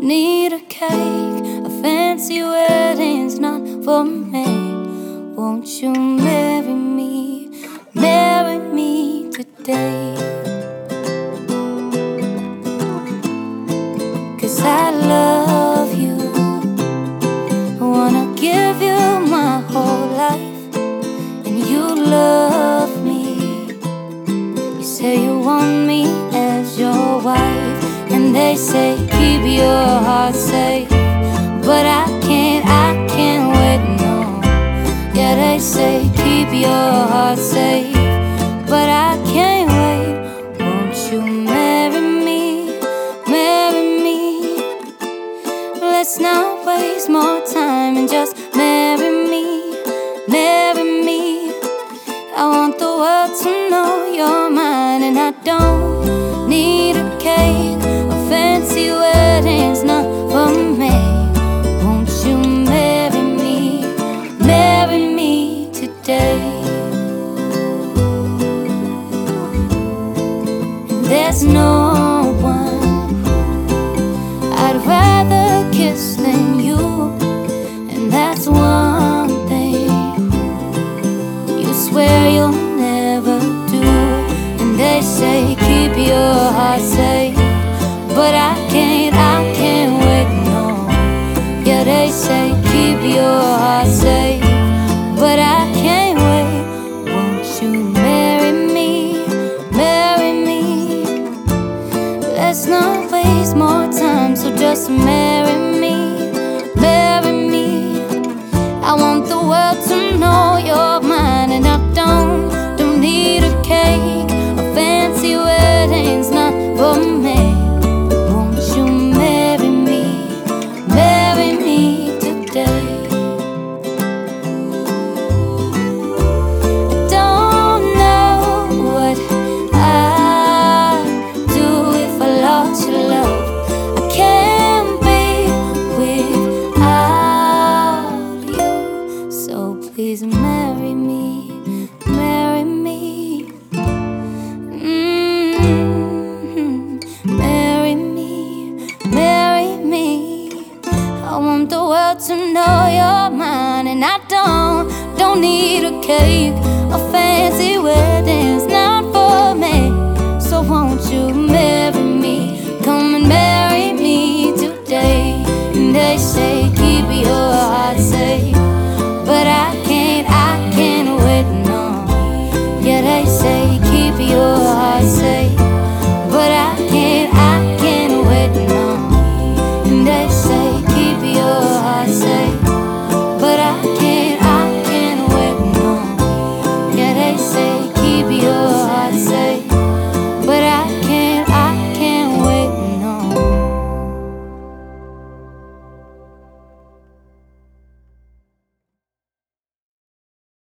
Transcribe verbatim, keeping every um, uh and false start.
need a cake. A fancy wedding's not for me. Won't you marry me? Marry me today. 'Cause I love you. I wanna give you my whole life, and you love me. You say you want me as your wife, and they say keep your heart safe. But I can't, I can't wait, no. Yeah, they say keep your heart safe, but I can't wait. Won't you marry me, marry me? Let's not waste more time and just marry me, marry me. I want the world to know you're mine, and I don't need a cake. A fancy wedding's not for me. Won't you marry me, marry me today? And there's no one I'd rather kiss than you, and that's one thing you swear you'll never do. And they say keep your heart safe, but I can't, I can't wait, no. Yeah, they say keep your heart safe, but I can't wait. Won't you marry me, marry me? Let's not waste more time, so just marry me, marry me. I want the world to know you're mine, and I don't, don't need a cake. A fancy wedding's not for me. Won't you marry me, marry me today? I don't know what I'd do if I lost your love. I can't be without you, so please marry me, marry me. Mm-hmm. Marry me, marry me. I want the world to know you're mine, and I don't, don't need a cake. A fancy wedding's not for me, so won't you marry me? Come and marry me today. And they say keep your heart safe, but I can't, I can't wait, no. Yeah, they say keep your heart safe, but I can't, I can't wait, no. And they say keep your heart safe.